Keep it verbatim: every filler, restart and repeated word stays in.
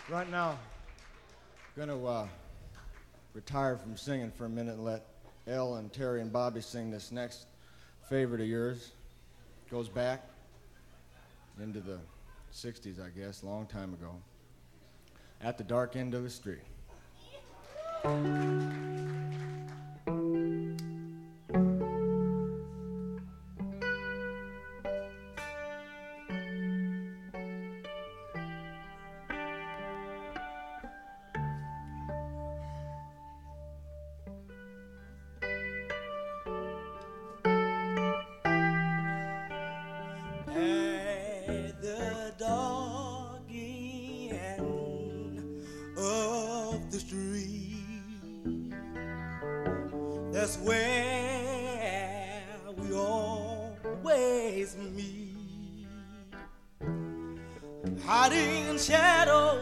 Right now, I'm going to uh, retire from singing for a minute and let Elle and Terry and Bobby sing this next favorite of yours. Goes back into the sixties, I guess, a long time ago. At the Dark End of the Street. At the dark end of the street, that's where we always meet, hiding in shadows.